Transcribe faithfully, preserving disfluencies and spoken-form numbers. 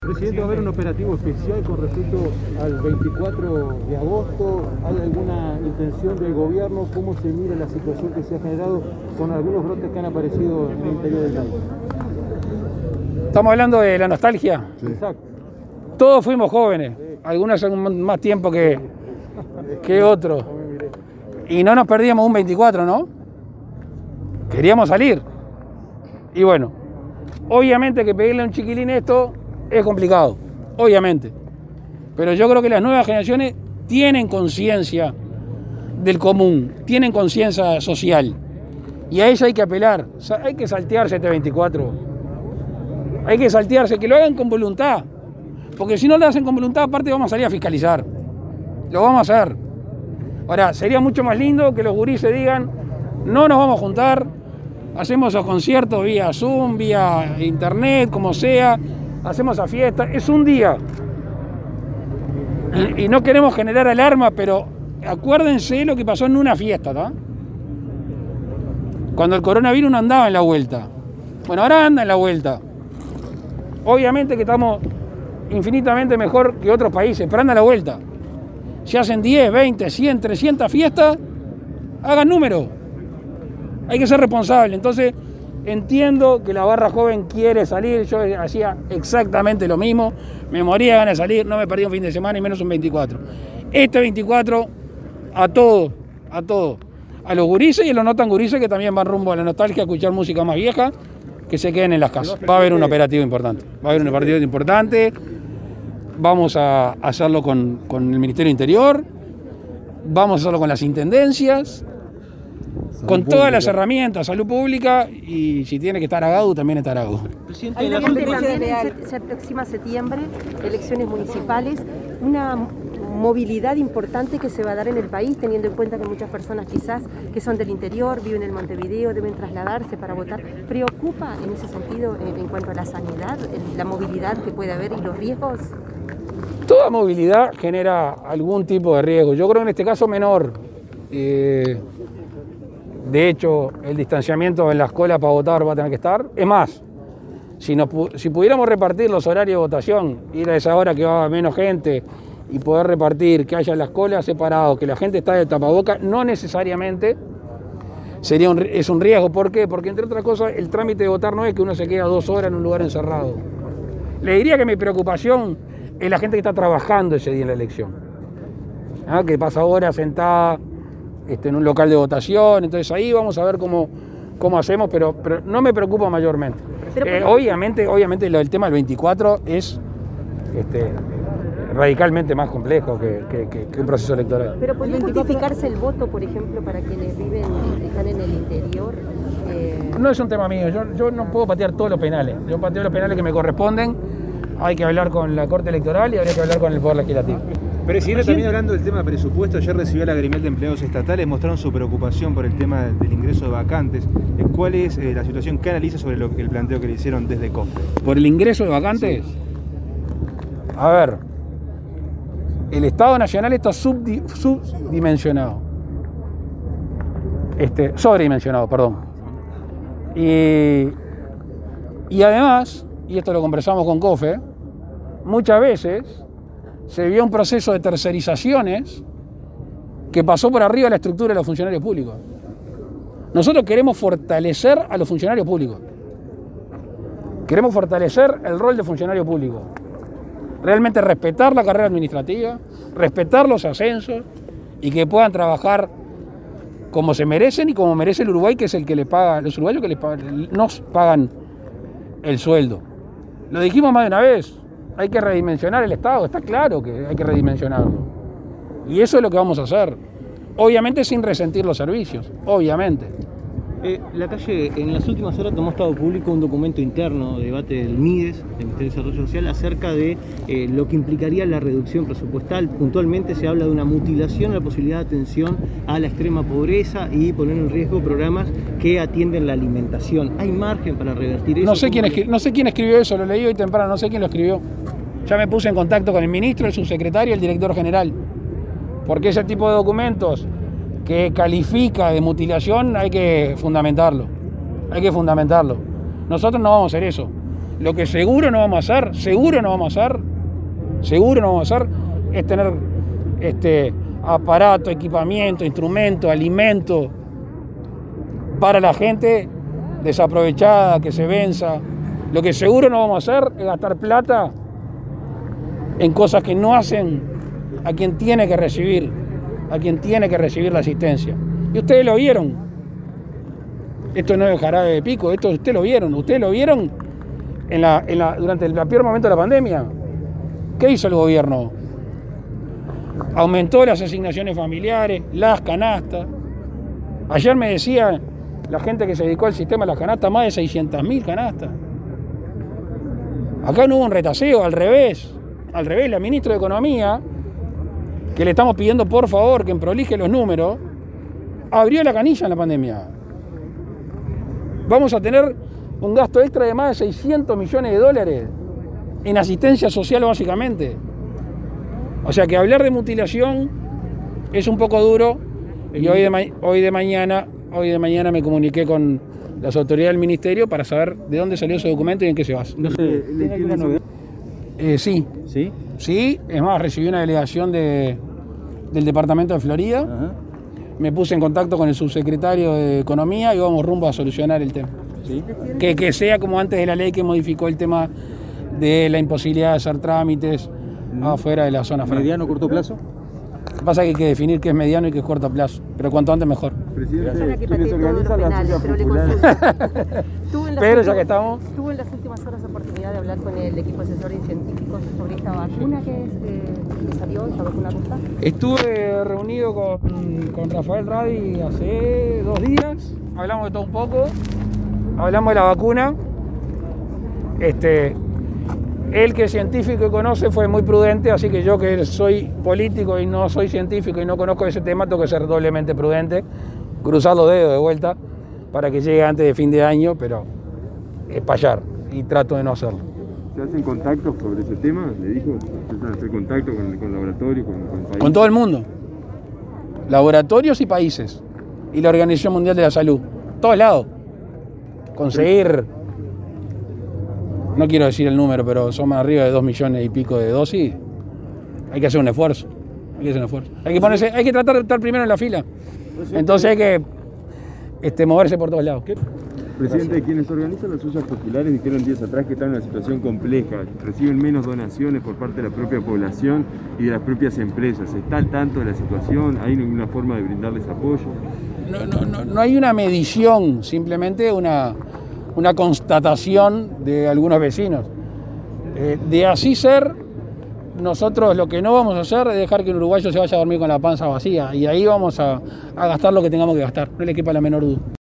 Presidente, ¿va a haber un operativo especial con respecto al veinticuatro de agosto? ¿Hay alguna intención del gobierno? ¿Cómo se mira la situación que se ha generado con algunos brotes que han aparecido en el interior del país? ¿Estamos hablando de la nostalgia? Sí. Exacto. Todos fuimos jóvenes, algunos hacen más tiempo que, que otros. Y no nos perdíamos un veinticuatro, ¿no? Queríamos salir. Y bueno, obviamente que pedirle a un chiquilín esto es complicado, obviamente. Pero yo creo que las nuevas generaciones tienen conciencia del común, tienen conciencia social. Y a ella hay que apelar, o sea, hay que saltearse este veinticuatro. Hay que saltearse, que lo hagan con voluntad. Porque si no lo hacen con voluntad, aparte vamos a salir a fiscalizar. Lo vamos a hacer. Ahora, sería mucho más lindo que los gurises digan, no nos vamos a juntar, hacemos esos conciertos vía Zoom, vía internet, como sea, hacemos esa fiesta, es un día. Y, y no queremos generar alarma, pero acuérdense lo que pasó en una fiesta, ¿tá? Cuando el coronavirus no andaba en la vuelta. Bueno, ahora anda en la vuelta. Obviamente que estamos infinitamente mejor que otros países, pero anda a la vuelta. Si hacen diez, veinte, cien, trescientas fiestas, hagan número. Hay que ser responsable. Entonces, entiendo que la barra joven quiere salir. Yo hacía exactamente lo mismo. Me moría de ganas de salir, no me perdí un fin de semana y menos un veinticuatro. Este veinticuatro, a todos, a todos. A los gurises y a los no tan gurises que también van rumbo a la nostalgia a escuchar música más vieja, que se queden en las casas. Va a haber un operativo importante. Va a haber un operativo importante. Vamos a hacerlo con, con el Ministerio del Interior. Vamos a hacerlo con las intendencias. Salud con pública. Todas las herramientas, salud pública, y si tiene que estar Agadu, también estará Agadu. Hay una también se, se aproxima septiembre, elecciones municipales, una movilidad importante que se va a dar en el país, teniendo en cuenta que muchas personas quizás que son del interior, viven en Montevideo, deben trasladarse para votar. ¿Preocupa en ese sentido en, en cuanto a la sanidad, la movilidad que puede haber y los riesgos? Toda movilidad genera algún tipo de riesgo. Yo creo que en este caso menor. Eh, de hecho, el distanciamiento en la escuela para votar va a tener que estar. Es más, si, nos, si pudiéramos repartir los horarios de votación, ir a esa hora que va menos gente y poder repartir, que haya las colas separados, que la gente está de tapaboca, no necesariamente sería un, es un riesgo. ¿Por qué? Porque entre otras cosas el trámite de votar no es que uno se queda dos horas en un lugar encerrado. Le diría que mi preocupación es la gente que está trabajando ese día en la elección, ¿ah? Que pasa horas sentada este, en un local de votación. Entonces ahí vamos a ver cómo, cómo hacemos, pero, pero no me preocupa mayormente. Eh, obviamente, obviamente lo del tema del veinticuatro es este, radicalmente más complejo que, que, que, que un proceso electoral. Pero ¿puede justificarse el voto, por ejemplo, para quienes viven, están en el interior? Eh... No es un tema mío, yo, yo no puedo patear todos los penales, yo pateo los penales que me corresponden. Hay que hablar con la Corte Electoral y habría que hablar con el Poder Legislativo. Presidente, también hablando del tema de presupuesto, ayer recibió la gremial de empleados estatales, mostraron su preocupación por el tema del ingreso de vacantes. ¿Cuál es eh, la situación que analiza sobre lo, el planteo que le hicieron desde COFE? ¿Por el ingreso de vacantes? Sí. A ver, el Estado Nacional está subdi, subdimensionado. Este, sobredimensionado, perdón. Y, y además, y esto lo conversamos con COFE, muchas veces se vio un proceso de tercerizaciones que pasó por arriba de la estructura de los funcionarios públicos. Nosotros queremos fortalecer a los funcionarios públicos. Queremos fortalecer el rol de funcionario público. Realmente respetar la carrera administrativa, respetar los ascensos y que puedan trabajar como se merecen y como merece el Uruguay, que es el que le paga, los uruguayos que les pagan, nos pagan el sueldo. Lo dijimos más de una vez, hay que redimensionar el Estado, está claro que hay que redimensionarlo. Y eso es lo que vamos a hacer, obviamente sin resentir los servicios, obviamente. Eh, la calle en las últimas horas tomó estado público un documento interno, debate del MIDES, del Ministerio de Desarrollo Social, acerca de eh, lo que implicaría la reducción presupuestal. Puntualmente se habla de una mutilación, la posibilidad de atención a la extrema pobreza y poner en riesgo programas que atienden la alimentación. ¿Hay margen para revertir eso? No sé quién, escri- no sé quién escribió eso, lo leí hoy temprano, no sé quién lo escribió. Ya me puse en contacto con el ministro, el subsecretario y el director general. Porque ese tipo de documentos que califica de mutilación hay que fundamentarlo, hay que fundamentarlo. Nosotros no vamos a hacer eso. Lo que seguro no vamos a hacer, seguro no vamos a hacer, seguro no vamos a hacer, es tener este, aparato, equipamiento, instrumento, alimento para la gente desaprovechada, que se venza. Lo que seguro no vamos a hacer es gastar plata en cosas que no hacen a quien tiene que recibir, a quien tiene que recibir la asistencia. Y ustedes lo vieron. Esto no es jarabe de pico, esto ustedes lo vieron. Ustedes lo vieron en la, en la, durante el peor momento de la pandemia. ¿Qué hizo el gobierno? Aumentó las asignaciones familiares, las canastas. Ayer me decía la gente que se dedicó al sistema de las canastas, más de seiscientas mil canastas. Acá no hubo un retaseo, al revés. Al revés, la ministra de Economía, que le estamos pidiendo por favor que prolije los números, abrió la canilla en la pandemia. Vamos a tener un gasto extra de más de seiscientos millones de dólares en asistencia social básicamente. O sea que hablar de mutilación es un poco duro y hoy de, ma- hoy de mañana, hoy de mañana me comuniqué con las autoridades del ministerio para saber de dónde salió ese documento y en qué se basa. No sé, ¿tiene alguna novedad? Eh, sí, ¿Sí? sí, es más, recibí una delegación de, del departamento de Florida. Ajá. Me puse en contacto con el subsecretario de Economía y vamos rumbo a solucionar el tema. ¿Sí? Que, que sea como antes de la ley que modificó el tema de la imposibilidad de hacer trámites mm. afuera de la zona franca. ¿Mediano o corto plazo? Lo que pasa es que hay que definir qué es mediano y qué es corto plazo, pero cuanto antes mejor. Presidente, ¿quiénes organizan las penales, pero le consulto. Pero ya que estamos... ¿Tuvo en las últimas horas oportunidad de hablar con el equipo asesor y científicos sobre esta vacuna que, es, eh, que salió, esta vacuna rusa? Estuve reunido con, con Rafael Radi hace dos días, hablamos de todo un poco, hablamos de la vacuna. Este, él, que es científico y conoce, fue muy prudente, así que yo, que soy político y no soy científico y no conozco ese tema, tengo que ser doblemente prudente, cruzar los dedos de vuelta para que llegue antes de fin de año, pero espallar, y trato de no hacerlo. ¿Se hacen contactos sobre ese tema? ¿Le dijo? ¿Se hacen hacer contacto con, con laboratorios, con, con países? Con todo el mundo. Laboratorios y países. Y la Organización Mundial de la Salud. Todos lados. Conseguir, no quiero decir el número, pero son más arriba de dos millones y pico de dosis. Hay que hacer un esfuerzo. Hay que hacer un esfuerzo. Hay que ponerse, hay que tratar de estar primero en la fila. Entonces hay que este, moverse por todos lados. Presidente, quienes organizan las ollas populares dijeron días atrás que están en una situación compleja, reciben menos donaciones por parte de la propia población y de las propias empresas. ¿Está al tanto de la situación? ¿Hay ninguna forma de brindarles apoyo? No, no, no, no hay una medición, simplemente una, una constatación de algunos vecinos. Eh, de así ser, nosotros lo que no vamos a hacer es dejar que un uruguayo se vaya a dormir con la panza vacía, y ahí vamos a, a gastar lo que tengamos que gastar, no le quepa la menor duda.